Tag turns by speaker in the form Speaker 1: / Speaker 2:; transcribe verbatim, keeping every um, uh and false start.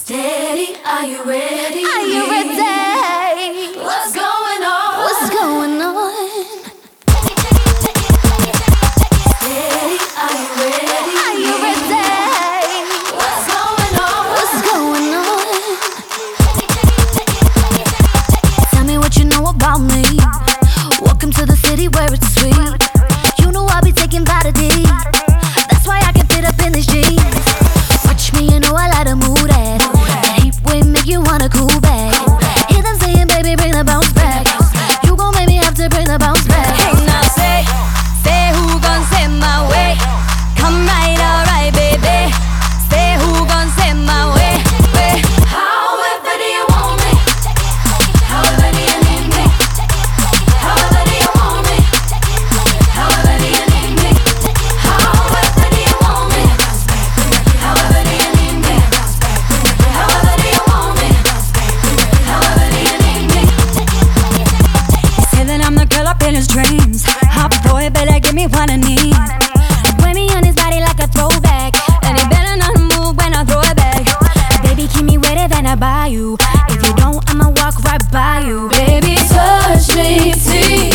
Speaker 1: Steady, are you ready?
Speaker 2: Are you ready?
Speaker 1: What's going on?
Speaker 2: What's going on?
Speaker 1: Steady, are you ready?
Speaker 2: Are you ready?
Speaker 1: What's going on?
Speaker 2: What's going on? Tell me what you know about me. Welcome to the city where it's sweet. You know I'll be taking Vitamin. That's why I can fit up in this jeans. Watch me, you know I like to move that. That heat wave make you wanna cool back. Hear them saying, baby, bring the bounce back. You gon' make me have to bring the bounce back.
Speaker 3: Hey, now say, say who gon' send my way? Come right, alright, baby. Say who gon' send my way, way.
Speaker 1: However do you want me? However do you need me? However do you want me? However do you need me? However do you want me? However do you need me? However do you want me? However do you need me?
Speaker 3: Say that I'm the girl up in his dreams. Hot boy, better give me what I need. Wear me on his body like a throwback, and he better not move when I throw it back. Baby, keep me wetter than I buy you. If you don't, I'ma walk right by you. Baby, touch me, see